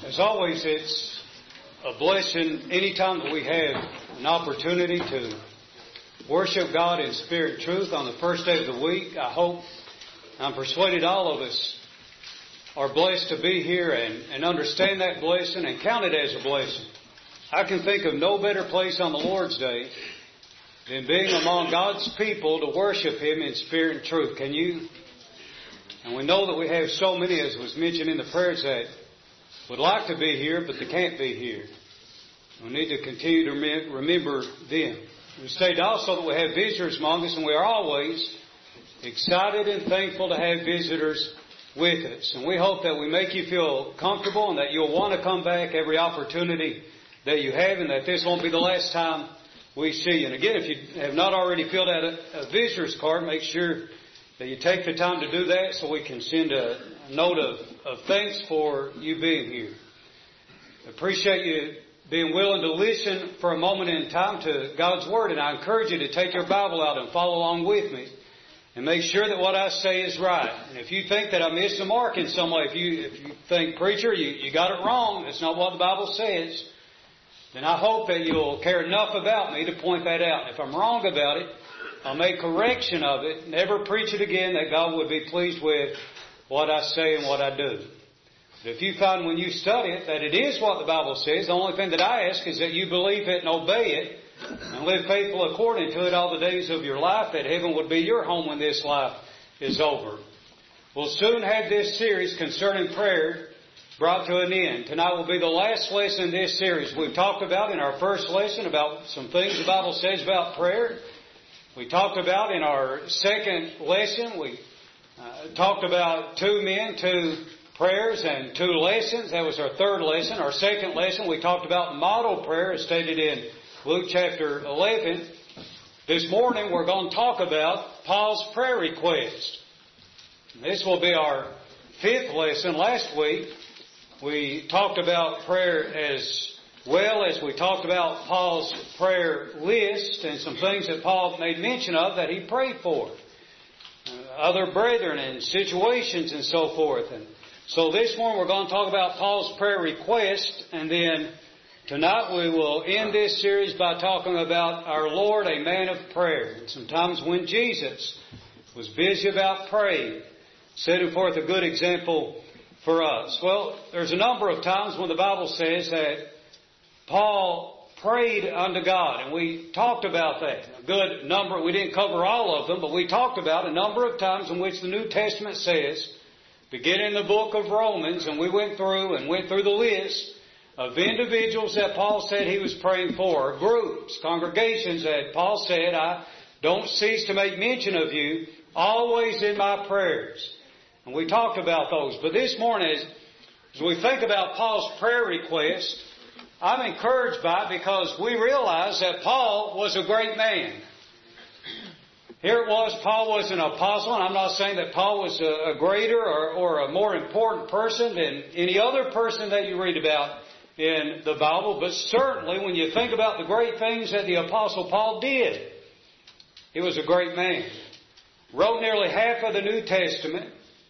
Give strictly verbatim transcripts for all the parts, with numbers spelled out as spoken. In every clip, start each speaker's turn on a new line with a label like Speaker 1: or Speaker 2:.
Speaker 1: As always, it's a blessing anytime that we have an opportunity to worship God in spirit and truth on the first day of the week. I hope, I'm persuaded all of us are blessed to be here and, and understand that blessing and count it as a blessing. I can think of no better place on the Lord's Day than being among God's people to worship Him in spirit and truth. Can you? And we know that we have so many, as was mentioned in the prayers, that would like to be here, but they can't be here. We need to continue to remember them. We stated also that we have visitors among us, and we are always excited and thankful to have visitors with us. And we hope that we make you feel comfortable and that you'll want to come back every opportunity that you have, and that this won't be the last time we see you. And again, if you have not already filled out a, a visitor's card, make sure that you take the time to do that so we can send a note of, of thanks for you being here. Appreciate you being willing to listen for a moment in time to God's Word, and I encourage you to take your Bible out and follow along with me and make sure that what I say is right. And if you think that I missed the mark in some way, if you if you think, preacher, you, you got it wrong, that's not what the Bible says, then I hope that you'll care enough about me to point that out. If I'm wrong about it, I'll make correction of it. Never preach it again, that God would be pleased with what I say and what I do. But if you find when you study it that it is what the Bible says, the only thing that I ask is that you believe it and obey it and live faithful according to it all the days of your life, that heaven would be your home when this life is over. We'll soon have this series concerning prayer brought to an end. Tonight will be the last lesson in this series. We've talked about in our first lesson about some things the Bible says about prayer. We talked about in our second lesson, we uh, talked about two men, two prayers, and two lessons. That was our third lesson. Our second lesson, we talked about model prayer as stated in Luke chapter eleven. This morning we're going to talk about Paul's prayer request. This will be our fifth lesson. Last week we talked about prayer as well as we talked about Paul's prayer list and some things that Paul made mention of that he prayed for. Uh, other brethren and situations and so forth. And so this morning we're going to talk about Paul's prayer request, and then tonight we will end this series by talking about our Lord, a man of prayer. And sometimes when Jesus was busy about praying, setting forth a good example for us. Well, there's a number of times when the Bible says that Paul prayed unto God, and we talked about that. A good number, we didn't cover all of them, but we talked about a number of times in which the New Testament says, beginning in the book of Romans, and we went through and went through the list of individuals that Paul said he was praying for, groups, congregations that Paul said, I don't cease to make mention of you, always in my prayers. And we talked about those. But this morning, as, as we think about Paul's prayer request, I'm encouraged by it because we realize that Paul was a great man. Here it was, Paul was an apostle, and I'm not saying that Paul was a, a greater or, or a more important person than any other person that you read about in the Bible, but certainly when you think about the great things that the apostle Paul did, he was a great man. Wrote nearly half of the New Testament,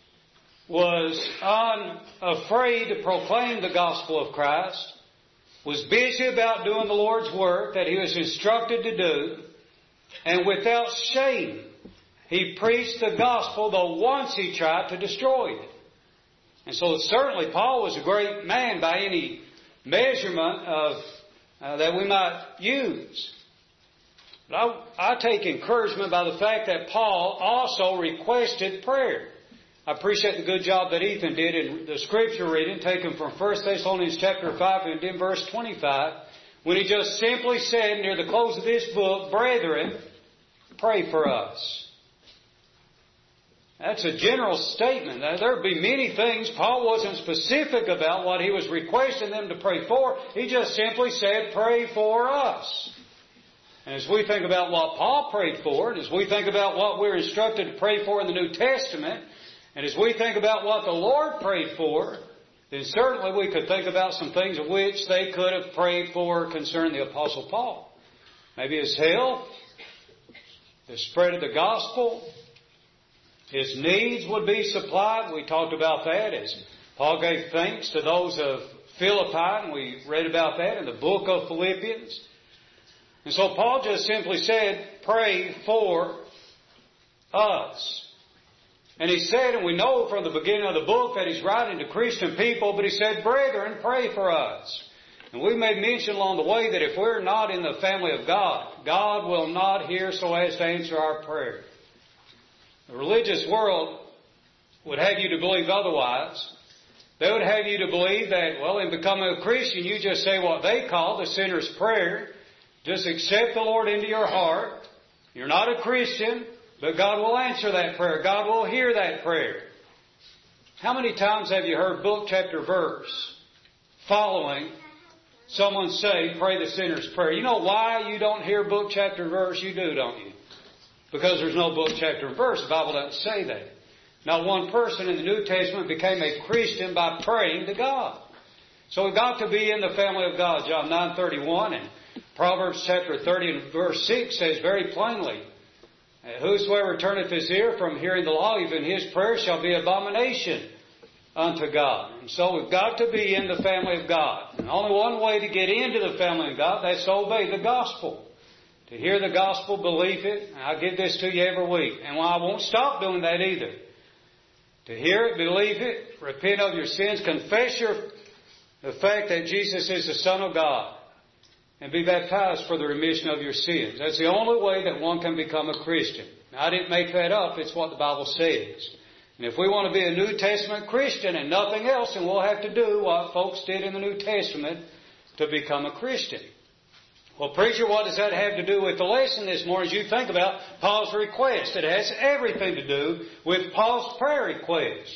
Speaker 1: was unafraid to proclaim the gospel of Christ, was busy about doing the Lord's work that he was instructed to do, and without shame he preached the gospel, though once he tried to destroy it. And so certainly Paul was a great man by any measurement of uh, that we might use. But I, I take encouragement by the fact that Paul also requested prayer. I appreciate the good job that Ethan did in the scripture reading taken from First Thessalonians chapter five and in verse twenty-five, when he just simply said near the close of this book, brethren, pray for us. That's a general statement. Now, there would be many things. Paul wasn't specific about what he was requesting them to pray for. He just simply said, pray for us. And as we think about what Paul prayed for, and as we think about what we're instructed to pray for in the New Testament, and as we think about what the Lord prayed for, then certainly we could think about some things of which they could have prayed for concerning the Apostle Paul. Maybe his health, the spread of the gospel, his needs would be supplied. We talked about that as Paul gave thanks to those of Philippi, and we read about that in the book of Philippians. And so Paul just simply said, pray for us. And he said, and we know from the beginning of the book that he's writing to Christian people, but he said, brethren, pray for us. And we made mention along the way that if we're not in the family of God, God will not hear so as to answer our prayer. The religious world would have you to believe otherwise. They would have you to believe that, well, in becoming a Christian, you just say what they call the sinner's prayer. Just accept the Lord into your heart. You're not a Christian, but God will answer that prayer. God will hear that prayer. How many times have you heard book, chapter, verse following someone say, pray the sinner's prayer? You know why you don't hear book, chapter, verse? You do, don't you? Because there's no book, chapter, verse. The Bible doesn't say that. Not one person in the New Testament became a Christian by praying to God. So we've got to be in the family of God. John nine thirty-one and Proverbs chapter thirty and verse six says very plainly, whosoever turneth his ear from hearing the law, even his prayer shall be abomination unto God. And so we've got to be in the family of God. And only one way to get into the family of God, that's to obey the gospel. To hear the gospel, believe it. And I give this to you every week. And I won't stop doing that either. To hear it, believe it, repent of your sins, confess your, the fact that Jesus is the Son of God, and be baptized for the remission of your sins. That's the only way that one can become a Christian. Now, I didn't make that up. It's what the Bible says. And if we want to be a New Testament Christian and nothing else, then we'll have to do what folks did in the New Testament to become a Christian. Well, preacher, what does that have to do with the lesson this morning as you think about Paul's request? It has everything to do with Paul's prayer request.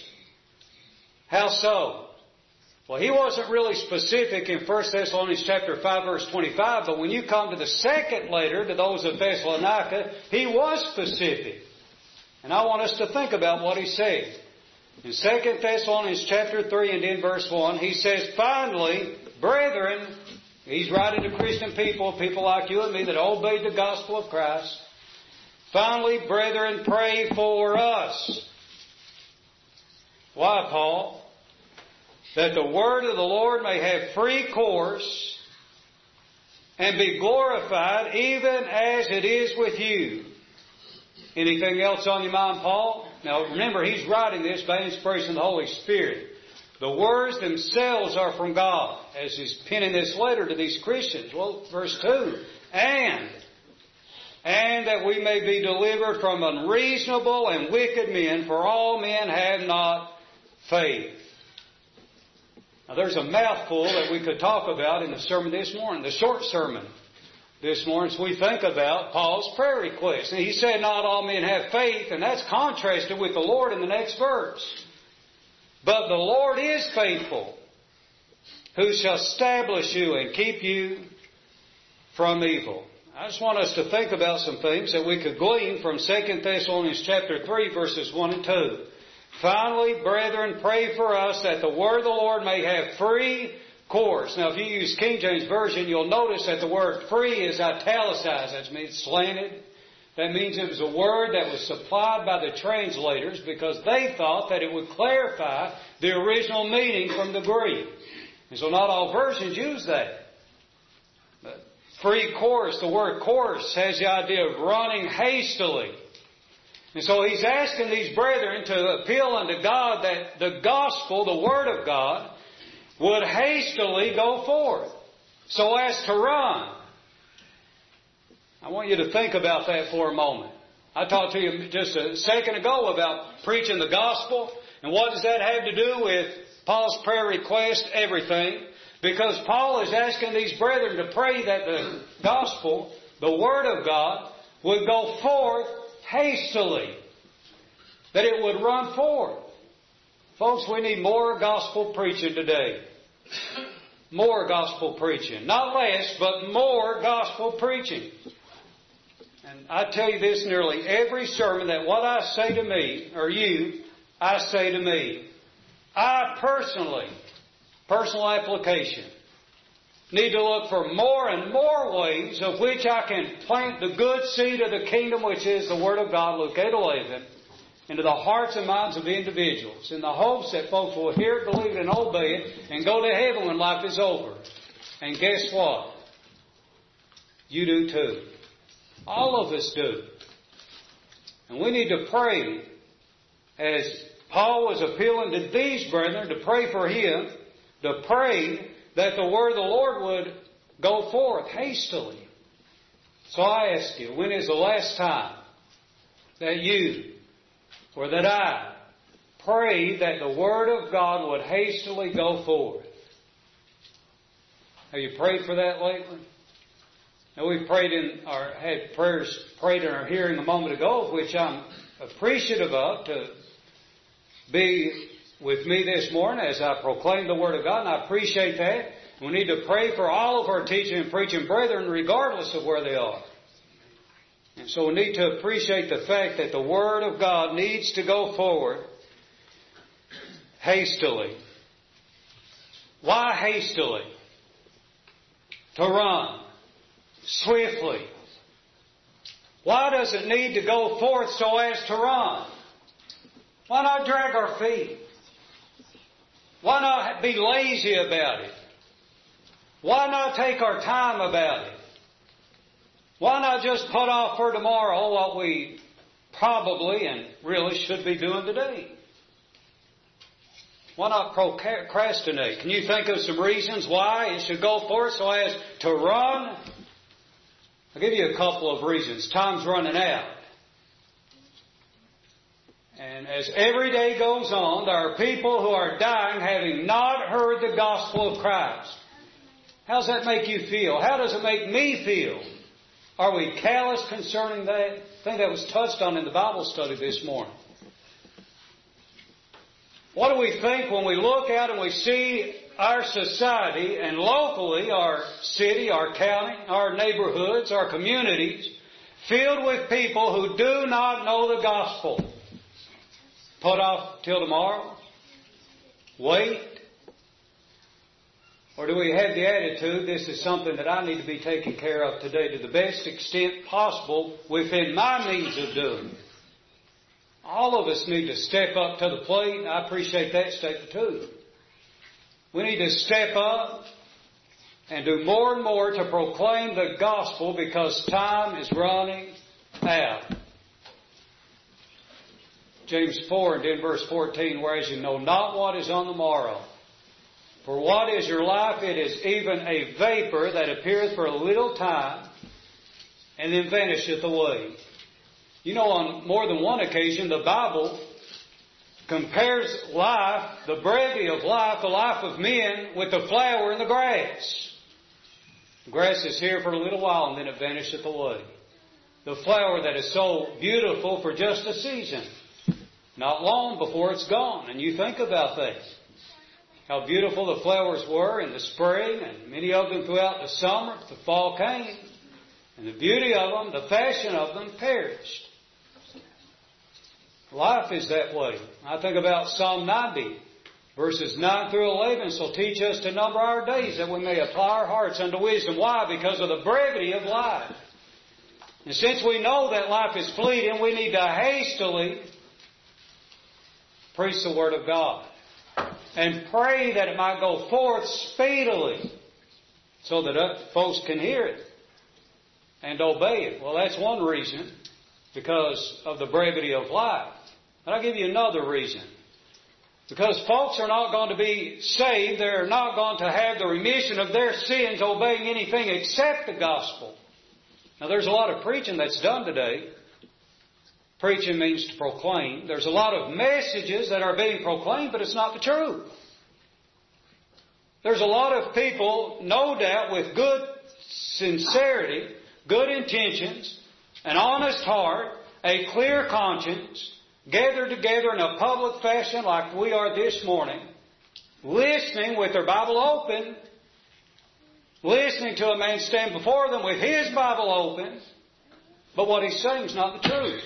Speaker 1: How so? Well, he wasn't really specific in First Thessalonians chapter five, verse twenty-five, but when you come to the second letter to those of Thessalonica, he was specific. And I want us to think about what he said. In Second Thessalonians chapter three and in verse one, he says, finally, brethren, he's writing to Christian people, people like you and me that obeyed the gospel of Christ. Finally, brethren, pray for us. Why, Paul? That the word of the Lord may have free course and be glorified even as it is with you. Anything else on your mind, Paul? Now remember, he's writing this by inspiration of the Holy Spirit. The words themselves are from God, as he's penning this letter to these Christians. Well, verse two, and, and that we may be delivered from unreasonable and wicked men, for all men have not faith. Now there's a mouthful that we could talk about in the sermon this morning, the short sermon this morning, as we think about Paul's prayer request. And he said not all men have faith, and that's contrasted with the Lord in the next verse. But the Lord is faithful, who shall establish you and keep you from evil. I just want us to think about some things that we could glean from Second Thessalonians chapter three, verses one and two. Finally, brethren, pray for us that the word of the Lord may have free course. Now, if you use King James Version, you'll notice that the word free is italicized. That means slanted. That means it was a word that was supplied by the translators because they thought that it would clarify the original meaning from the Greek. And so not all versions use that. But free course, the word course has the idea of running hastily. And so he's asking these brethren to appeal unto God that the gospel, the word of God, would hastily go forth so as to run. I want you to think about that for a moment. I talked to you just a second ago about preaching the gospel. And what does that have to do with Paul's prayer request? Everything. Because Paul is asking these brethren to pray that the gospel, the word of God, would go forth hastily. That it would run forth. Folks, we need more gospel preaching today. More gospel preaching. Not less, but more gospel preaching. And I tell you this nearly every sermon, that what I say to me, or you, I say to me. I personally, personal application, need to look for more and more ways of which I can plant the good seed of the kingdom, which is the Word of God, Luke eight eleven, into the hearts and minds of individuals in the hopes that folks will hear it, believe it, and obey it and go to heaven when life is over. And guess what? You do too. All of us do. And we need to pray, as Paul was appealing to these brethren, to pray for him, to pray that the word of the Lord would go forth hastily. So I ask you, when is the last time that you or that I pray that the word of God would hastily go forth? Have you prayed for that lately? Now we've prayed in our had prayers prayed in our hearing a moment ago, which I'm appreciative of, to be with me this morning as I proclaim the Word of God, and I appreciate that. We need to pray for all of our teaching and preaching brethren, regardless of where they are. And so we need to appreciate the fact that the Word of God needs to go forward hastily. Why hastily? To run swiftly. Why does it need to go forth so as to run? Why not drag our feet? Why not be lazy about it? Why not take our time about it? Why not just put off for tomorrow what we probably and really should be doing today? Why not procrastinate? Can you think of some reasons why it should go forth so as to run? I'll give you a couple of reasons. Time's running out. And as every day goes on, there are people who are dying having not heard the gospel of Christ. How does that make you feel? How does it make me feel? Are we callous concerning that? I think that was touched on in the Bible study this morning. What do we think when we look out and we see our society and locally, our city, our county, our neighborhoods, our communities, filled with people who do not know the gospel? Put off till tomorrow? Wait? Or do we have the attitude, this is something that I need to be taken care of today to the best extent possible within my means of doing? All of us need to step up to the plate, and I appreciate that statement too. We need to step up and do more and more to proclaim the gospel because time is running out. James four and in verse fourteen, whereas you know not what is on the morrow. For what is your life? It is even a vapor that appeareth for a little time and then vanisheth away. You know, on more than one occasion, the Bible compares life, the brevity of life, the life of men, with the flower in the grass. The grass is here for a little while and then it vanisheth away. The flower that is so beautiful for just a season. Not long before it's gone. And you think about that. How beautiful the flowers were in the spring and many of them throughout the summer. The fall came. And the beauty of them, the fashion of them perished. Life is that way. I think about Psalm ninety, verses nine through eleven. So teach us to number our days that we may apply our hearts unto wisdom. Why? Because of the brevity of life. And since we know that life is fleeting, we need to hastily preach the Word of God. And pray that it might go forth speedily so that folks can hear it and obey it. Well, that's one reason, because of the brevity of life. But I'll give you another reason. Because folks are not going to be saved. They're not going to have the remission of their sins obeying anything except the gospel. Now, there's a lot of preaching that's done today. Preaching means to proclaim. There's a lot of messages that are being proclaimed, but it's not the truth. There's a lot of people, no doubt, with good sincerity, good intentions, an honest heart, a clear conscience, gathered together in a public fashion like we are this morning, listening with their Bible open, listening to a man stand before them with his Bible open, but what he's saying is not the truth.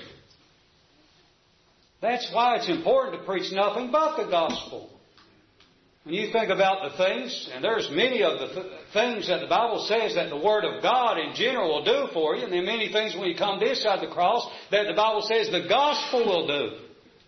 Speaker 1: That's why it's important to preach nothing but the gospel. When you think about the things, and there's many of the th- things that the Bible says that the Word of God in general will do for you, and then many things when you come this side of the cross that the Bible says the gospel will do.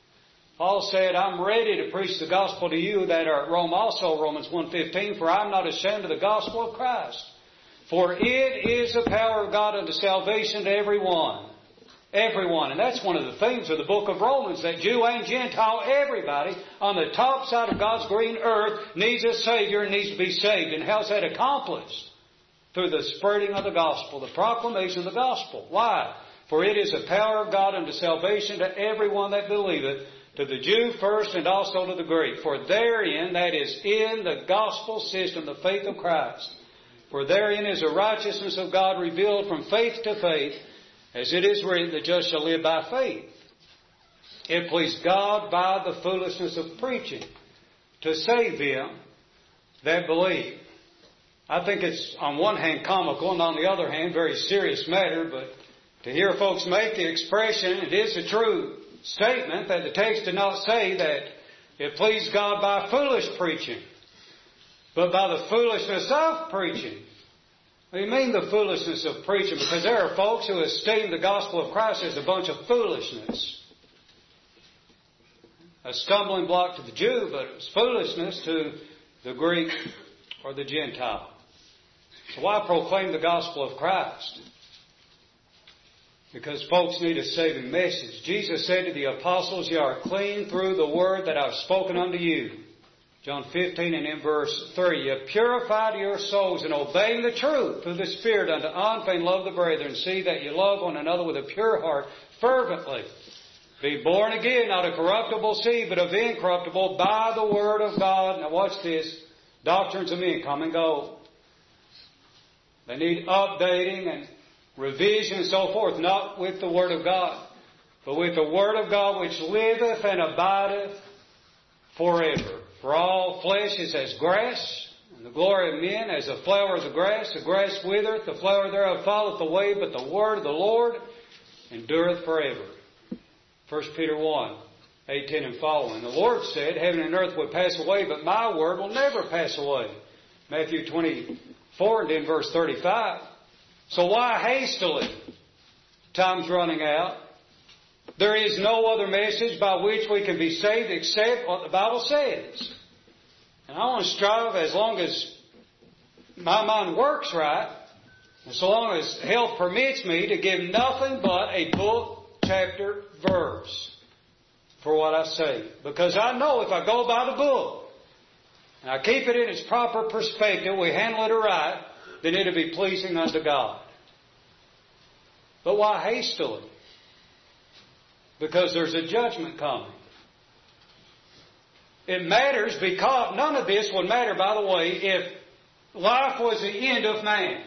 Speaker 1: Paul said, I'm ready to preach the gospel to you that are at Rome also, Romans one fifteen, for I'm not ashamed of the gospel of Christ. For it is the power of God unto salvation to everyone. Everyone. And that's one of the themes of the book of Romans, that Jew and Gentile, everybody on the top side of God's green earth needs a Savior and needs to be saved. And how's that accomplished? Through the spreading of the gospel, the proclamation of the gospel. Why? For it is the power of God unto salvation to everyone that believeth, to the Jew first and also to the Greek. For therein, that is in the gospel system, the faith of Christ. For therein is the righteousness of God revealed from faith to faith, as it is written, the just shall live by faith. It pleased God by the foolishness of preaching to save them that believe. I think it's on one hand comical and on the other hand very serious matter, but to hear folks make the expression, it is a true statement that the text did not say that it pleased God by foolish preaching, but by the foolishness of preaching. What do you mean the foolishness of preaching? Because there are folks who esteem the gospel of Christ as a bunch of foolishness. A stumbling block to the Jew, but it's foolishness to the Greek or the Gentile. So why proclaim the gospel of Christ? Because folks need a saving message. Jesus said to the apostles, "You are clean through the word that I've spoken unto you." John fifteen and in verse three, "You purify your souls in obeying the truth through the Spirit unto unfeigned love of the brethren. See that you love one another with a pure heart fervently. Be born again, not of corruptible seed, but of incorruptible, by the word of God." Now watch this. Doctrines of men come and go. They need updating and revision and so forth, not with the Word of God, but with the Word of God which liveth and abideth forever. For all flesh is as grass, and the glory of men as the flower of the grass. The grass withereth, the flower thereof falleth away, but the word of the Lord endureth forever. First Peter one, eighteen and following. The Lord said, "Heaven and earth will pass away, but my word will never pass away." Matthew twenty-four and in verse thirty-five. So why hastily? Time's running out. There is no other message by which we can be saved except what the Bible says. And I want to strive, as long as my mind works right, and so long as health permits me, to give nothing but a book, chapter, verse for what I say. Because I know if I go by the book, and I keep it in its proper perspective, we handle it right, then it'll be pleasing unto God. But why hastily? Because there's a judgment coming. It matters because none of this would matter, by the way, if life was the end of man.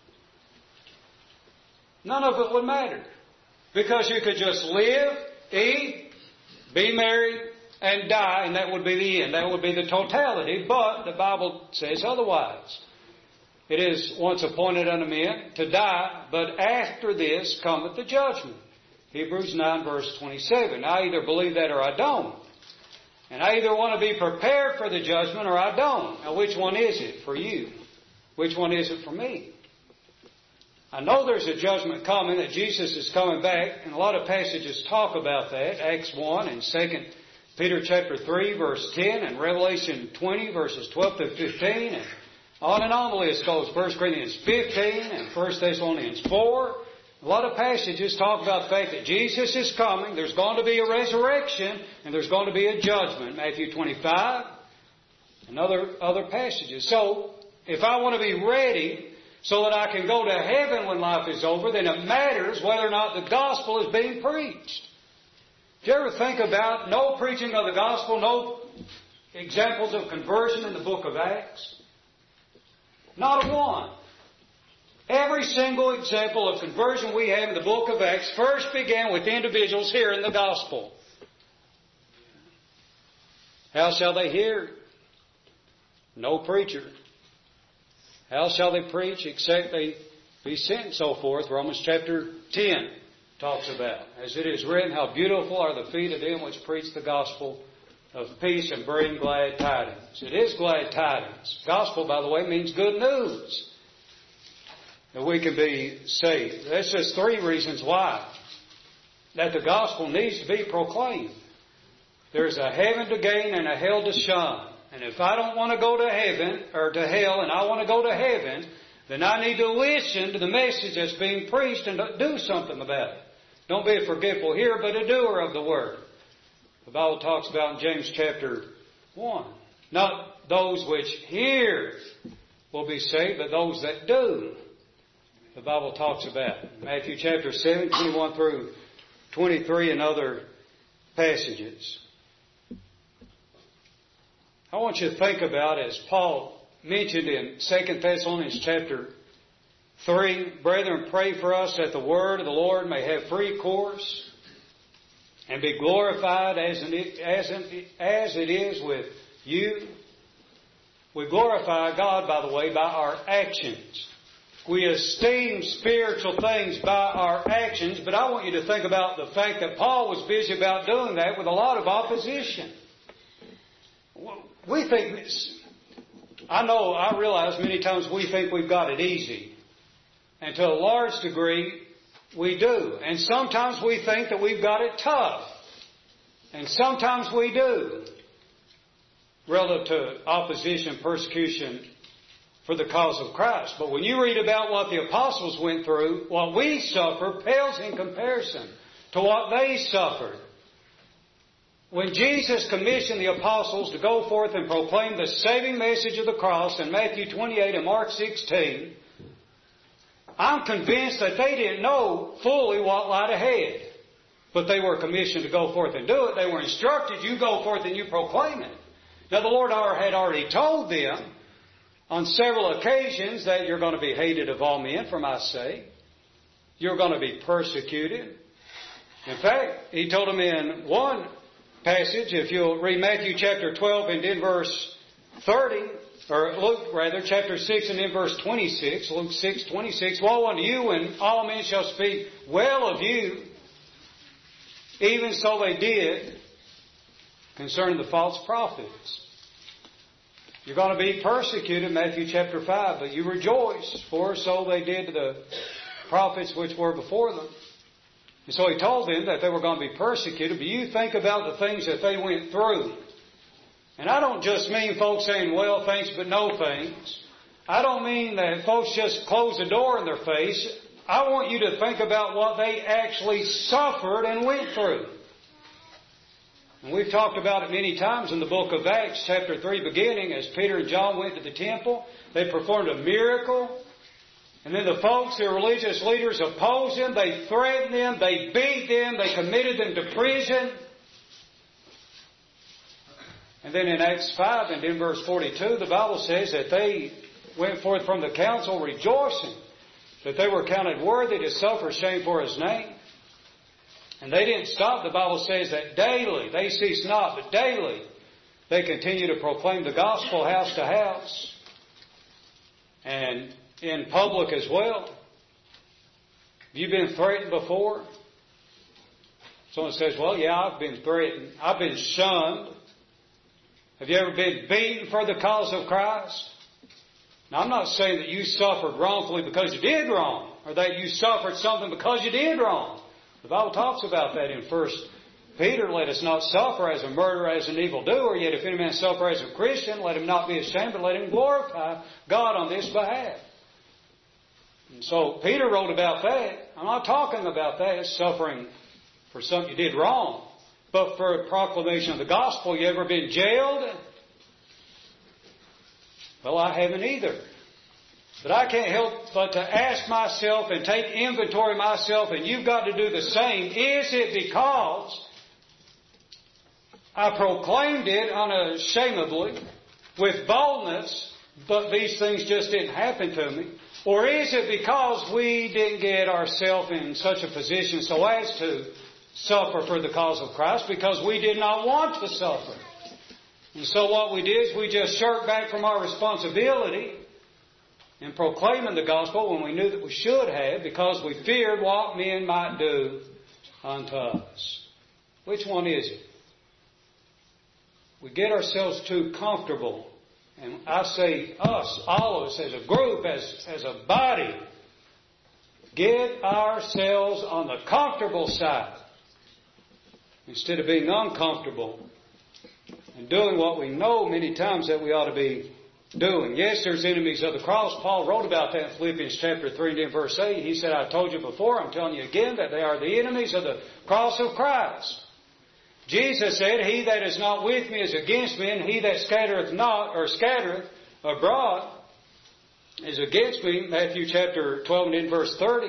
Speaker 1: None of it would matter. Because you could just live, eat, be married, and die, and that would be the end. That would be the totality. But the Bible says otherwise. It is once appointed unto men to die, but after this cometh the judgment. Hebrews nine verse twenty-seven. I either believe that or I don't. And I either want to be prepared for the judgment or I don't. Now which one is it for you? Which one is it for me? I know there's a judgment coming, that Jesus is coming back, and a lot of passages talk about that. Acts one and Second Peter chapter three verse ten and Revelation twenty verses twelve to fifteen, and on and on the list goes. First Corinthians fifteen and First Thessalonians four. A lot of passages talk about the fact that Jesus is coming. There's going to be a resurrection and there's going to be a judgment. Matthew twenty-five and other, other passages. So, if I want to be ready so that I can go to heaven when life is over, then it matters whether or not the gospel is being preached. Do you ever think about no preaching of the gospel, no examples of conversion in the book of Acts? Not a one. Every single example of conversion we have in the book of Acts first began with individuals hearing the gospel. How shall they hear? No preacher. How shall they preach except they be sent, and so forth? Romans chapter ten talks about. As it is written, how beautiful are the feet of them which preach the gospel of peace and bring glad tidings. It is glad tidings. Gospel, by the way, means good news. That we can be saved. That's just three reasons why. That the gospel needs to be proclaimed. there's a heaven to gain and a hell to shun. And if I don't want to go to heaven, or to hell, and I want to go to heaven, then I need to listen to the message that's being preached and do something about it. Don't be a forgetful hearer, but a doer of the word. The Bible talks about in James chapter one. Not those which hear will be saved, but those that do. The Bible talks about Matthew chapter seven, twenty-one through twenty-three, and other passages. I want you to think about, as Paul mentioned in Second Thessalonians chapter three, brethren, pray for us that the word of the Lord may have free course and be glorified as it, as, as it is with you. We glorify God, by the way, by our actions. We esteem spiritual things by our actions, but I want you to think about the fact that Paul was busy about doing that with a lot of opposition. We think, I know, I realize many times we think we've got it easy. And to a large degree, we do. And sometimes we think that we've got it tough. And sometimes we do. Relative to opposition, persecution for the cause of Christ. But when you read about what the apostles went through, what we suffer pales in comparison to what they suffered. When Jesus commissioned the apostles to go forth and proclaim the saving message of the cross in Matthew twenty-eight and Mark sixteen, I'm convinced that they didn't know fully what lied ahead. But they were commissioned to go forth and do it. They were instructed, you go forth and you proclaim it. Now the Lord had already told them on several occasions that you're going to be hated of all men for my sake. You're going to be persecuted. In fact, He told them in one passage, if you'll read Matthew chapter twelve and in verse thirty, or Luke rather, chapter six and in verse twenty-six, Luke six, twenty-six, woe unto you when all men shall speak well of you, even so they did concerning the false prophets. You're going to be persecuted, Matthew chapter five, but you rejoice, for so they did to the prophets which were before them. And so He told them that they were going to be persecuted, but you think about the things that they went through. And I don't just mean folks saying, well, thanks, but no thanks. I don't mean that folks just close the door in their face. I want you to think about what they actually suffered and went through. And we've talked about it many times in the book of Acts, chapter three, beginning, as Peter and John went to the temple. They performed a miracle. And then the folks, the religious leaders, opposed them. They threatened them. They beat them. They committed them to prison. And then in Acts five and in verse forty-two, the Bible says that they went forth from the council rejoicing that they were counted worthy to suffer shame for His name. And they didn't stop. The Bible says that daily, they cease not, but daily, they continue to proclaim the gospel house to house. And in public as well. Have you been threatened before? Someone says, well, yeah, I've been threatened. I've been shunned. Have you ever been beaten for the cause of Christ? Now, I'm not saying that you suffered wrongfully because you did wrong, or that you suffered something because you did wrong. The Bible talks about that in First Peter. Let us not suffer as a murderer, as an evildoer. Yet if any man suffer as a Christian, let him not be ashamed, but let him glorify God on this behalf. And so Peter wrote about that. I'm not talking about that as suffering for something you did wrong, but for a proclamation of the gospel. You ever been jailed? Well, I haven't either. But I can't help but to ask myself and take inventory of myself, and you've got to do the same. Is it because I proclaimed it unashamedly, with boldness, but these things just didn't happen to me? Or is it because we didn't get ourselves in such a position so as to suffer for the cause of Christ, because we did not want to suffer? And so what we did is we just shirked back from our responsibility in proclaiming the gospel when we knew that we should have, because we feared what men might do unto us. Which one is it? We get ourselves too comfortable. And I say us, all of us as a group, as, as a body, get ourselves on the comfortable side instead of being uncomfortable and doing what we know many times that we ought to be doing. Yes, there's enemies of the cross. Paul wrote about that in Philippians chapter three and then verse eight. He said, I told you before, I'm telling you again, that they are the enemies of the cross of Christ. Jesus said, He that is not with me is against me, and he that scattereth not, or scattereth abroad, is against me. Matthew chapter twelve and then verse thirty.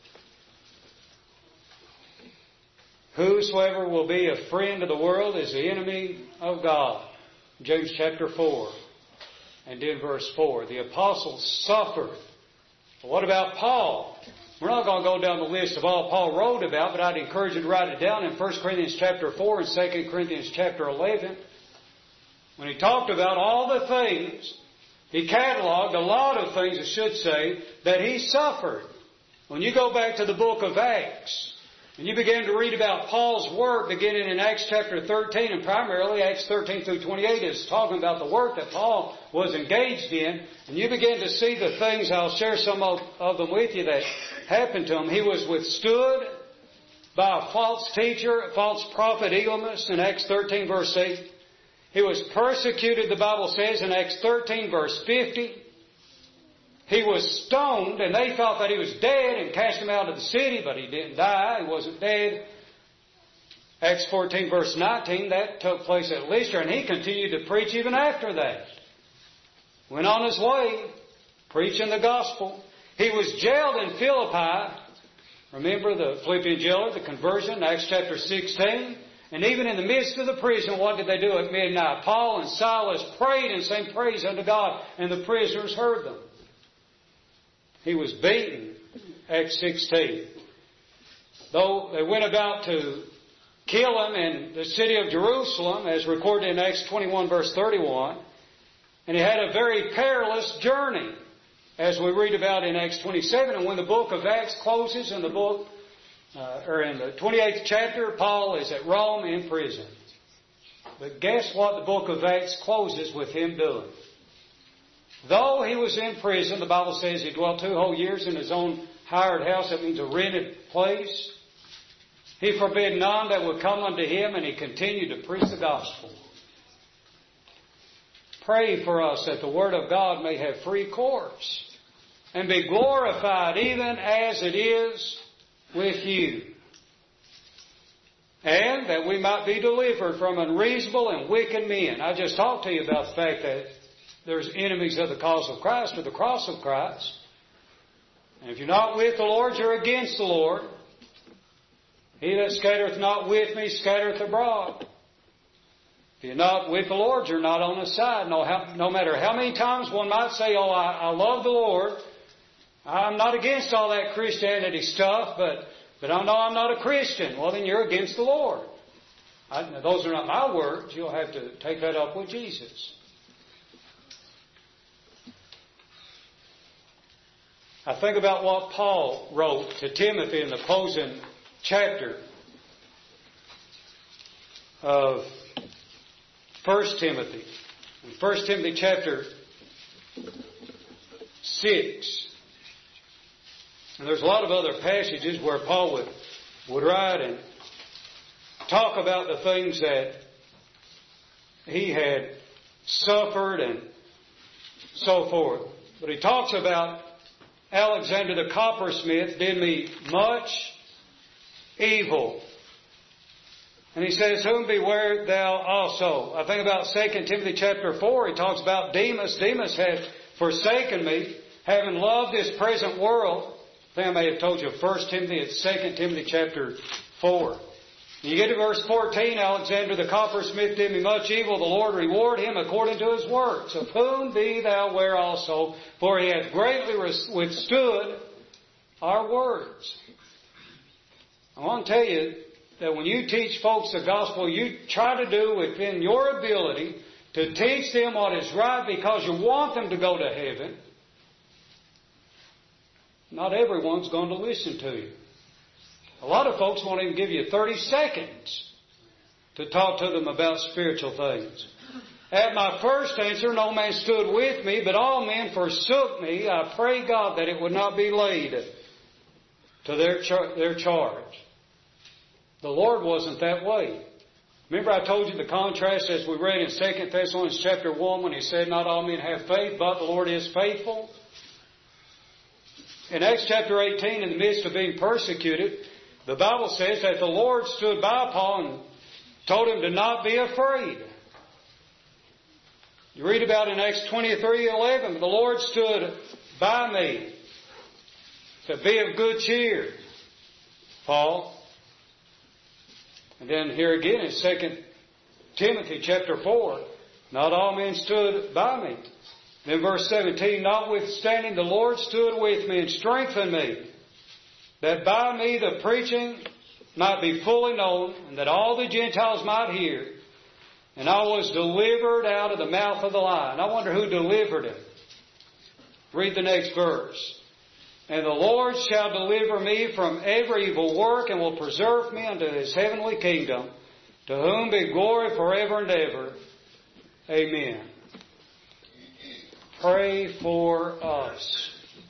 Speaker 1: Whosoever will be a friend of the world is the enemy of God. James chapter four and then verse four. The apostles suffered. But what about Paul? We're not going to go down the list of all Paul wrote about, but I'd encourage you to write it down in First Corinthians chapter four and Second Corinthians chapter eleven. When he talked about all the things, he cataloged a lot of things, I should say, that he suffered. When you go back to the book of Acts, and you begin to read about Paul's work beginning in Acts chapter thirteen, and primarily Acts thirteen through twenty-eight is talking about the work that Paul was engaged in, and you begin to see the things, I'll share some of, of them with you, that happened to him. He was withstood by a false teacher, a false prophet, Elymas, in Acts thirteen verse eight. He was persecuted, the Bible says, in Acts thirteen verse fifty. He was stoned, and they thought that he was dead and cast him out of the city, but he didn't die. He wasn't dead. Acts fourteen verse nineteen, that took place at Lystra, and he continued to preach even after that. Went on his way, preaching the gospel. He was jailed in Philippi. Remember the Philippian jailer, the conversion, Acts chapter sixteen. And even in the midst of the prison, what did they do at midnight? Paul and Silas prayed and sang praise unto God, and the prisoners heard them. He was beaten, Acts sixteen. Though they went about to kill him in the city of Jerusalem, as recorded in Acts twenty-one verse thirty-one, and he had a very perilous journey, as we read about in Acts twenty-seven. And when the book of Acts closes in the book, uh, or in the twenty-eighth chapter, Paul is at Rome in prison. But guess what the book of Acts closes with him doing? Though he was in prison, the Bible says he dwelt two whole years in his own hired house. That means a rented place. He forbid none that would come unto him, and he continued to preach the gospel. Pray for us that the Word of God may have free course and be glorified even as it is with you. And that we might be delivered from unreasonable and wicked men. I just talked to you about the fact that there's enemies of the cause of Christ or the cross of Christ. And if you're not with the Lord, you're against the Lord. He that scattereth not with me scattereth abroad. If you're not with the Lord, you're not on His side. No, how, no matter how many times one might say, oh, I, I love the Lord. I'm not against all that Christianity stuff, but, but I know I'm not a Christian. Well, then you're against the Lord. I, those are not my words. You'll have to take that up with Jesus. I think about what Paul wrote to Timothy in the closing chapter of First Timothy. In First Timothy chapter six. And there's a lot of other passages where Paul would, would write and talk about the things that he had suffered and so forth. But he talks about Alexander the coppersmith did me much evil. And he says, whom beware thou also. I think about Second Timothy chapter four. He talks about Demas. Demas had forsaken me, having loved this present world. I think I may have told you First Timothy. It's Second Timothy chapter four. You get to verse fourteen, Alexander the coppersmith did me much evil. The Lord reward him according to his works. Of whom be thou aware also, for he hath greatly withstood our words. I want to tell you that when you teach folks the gospel, you try to do within your ability to teach them what is right because you want them to go to heaven. Not everyone's going to listen to you. A lot of folks won't even give you thirty seconds to talk to them about spiritual things. At my first answer, no man stood with me, but all men forsook me. I pray God that it would not be laid to their char- their charge. The Lord wasn't that way. Remember I told you the contrast as we read in Second Thessalonians chapter one when he said, not all men have faith, but the Lord is faithful. In Acts chapter eighteen, in the midst of being persecuted, the Bible says that the Lord stood by Paul and told him to not be afraid. You read about in Acts twenty-three eleven, the Lord stood by me. Said, be of good cheer, Paul. And then here again in Second Timothy chapter four, not all men stood by me. Then verse seventeen, notwithstanding the Lord stood with me and strengthened me, that by me the preaching might be fully known, and that all the Gentiles might hear. And I was delivered out of the mouth of the lion. I wonder who delivered him. Read the next verse. And the Lord shall deliver me from every evil work, and will preserve me unto His heavenly kingdom, to whom be glory forever and ever. Amen. Pray for us,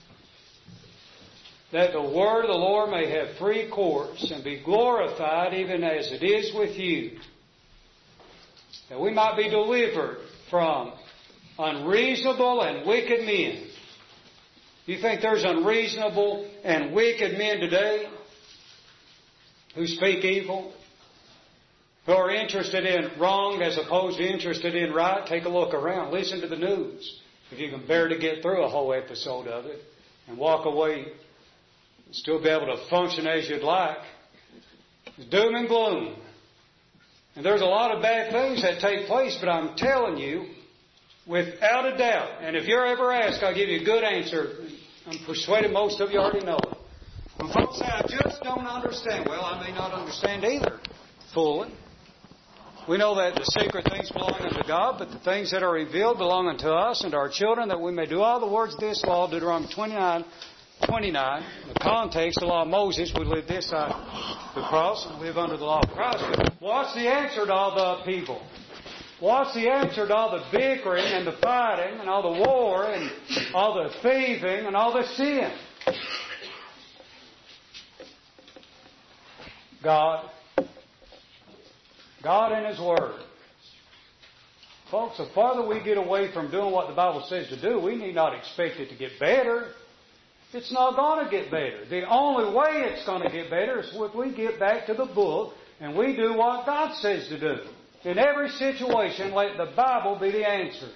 Speaker 1: that the word of the Lord may have free course and be glorified even as it is with you, that we might be delivered from unreasonable and wicked men. You think there's unreasonable and wicked men today who speak evil, who are interested in wrong as opposed to interested in right? Take a look around. Listen to the news. If you can bear to get through a whole episode of it and walk away and still be able to function as you'd like. It's doom and gloom. And there's a lot of bad things that take place, but I'm telling you, without a doubt, and if you're ever asked, I'll give you a good answer. I'm persuaded most of you already know it. When folks say, I just don't understand, well, I may not understand either fully. We know that the secret things belong unto God, but the things that are revealed belong unto us and our children, that we may do all the words of this law, Deuteronomy twenty-nine, twenty-nine. In the context, the law of Moses, we live this side of the cross and live under the law of Christ. But what's the answer to all the upheaval? What's the answer to all the bickering and the fighting and all the war and all the thieving and all the sin? God. God and His Word. Folks, the farther we get away from doing what the Bible says to do, we need not expect it to get better. It's not going to get better. The only way it's going to get better is if we get back to the book and we do what God says to do. In every situation, let the Bible be the answer.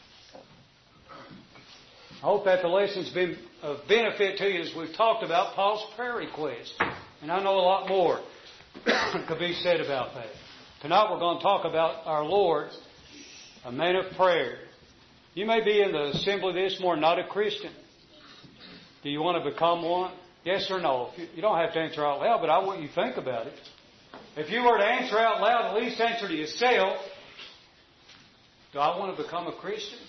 Speaker 1: I hope that the lesson's been of benefit to you as we've talked about Paul's prayer request. And I know a lot more could be said about that. Tonight we're going to talk about our Lord, a man of prayer. You may be in the assembly this morning not a Christian. Do you want to become one? Yes or no? You don't have to answer out loud, but I want you to think about it. If you were to answer out loud, at least answer to yourself, do I want to become a Christian?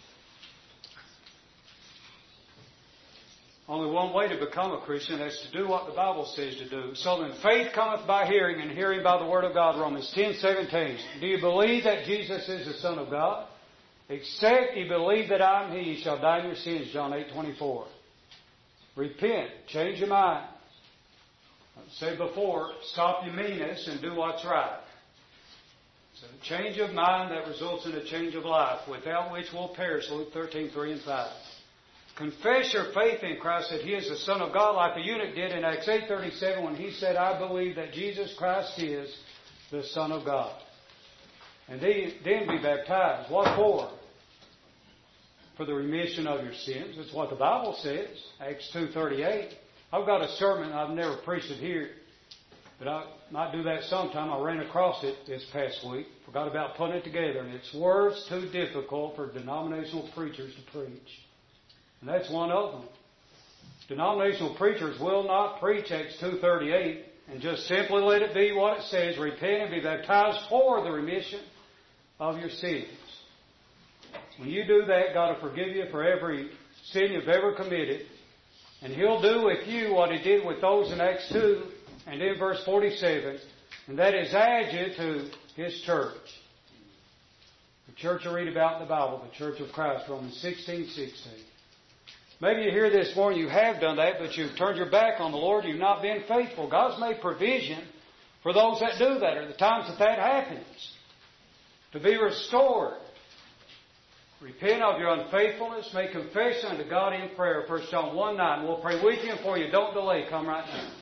Speaker 1: Only one way to become a Christian, that's to do what the Bible says to do. So then faith cometh by hearing, and hearing by the Word of God, Romans ten seventeen. Do you believe that Jesus is the Son of God? Except ye believe that I am He, ye shall die in your sins, John eight twenty-four. Repent, change your mind. I said before, stop your meanness and do what's right. So a change of mind that results in a change of life, without which we'll perish, Luke thirteen three and five. Confess your faith in Christ that He is the Son of God, like the eunuch did in Acts eight thirty-seven when he said, I believe that Jesus Christ is the Son of God. And then be baptized. What for? For the remission of your sins. That's what the Bible says. Acts two thirty-eight. I've got a sermon, I've never preached it here, but I might do that sometime. I ran across it this past week. Forgot about putting it together. And it's words too difficult for denominational preachers to preach. And that's one of them. Denominational preachers will not preach Acts two thirty-eight and just simply let it be what it says. Repent and be baptized for the remission of your sins. When you do that, God will forgive you for every sin you've ever committed. And He'll do with you what He did with those in Acts two and in verse forty-seven. And that is add you to His church. The church you read about in the Bible, the church of Christ, Romans sixteen sixteen. Maybe you hear this morning, you have done that, but you've turned your back on the Lord, you've not been faithful. God's made provision for those that do that, or the times that that happens, to be restored. Repent of your unfaithfulness. Make confession unto God in prayer. First John one nine. We'll pray with you and for you. Don't delay. Come right now.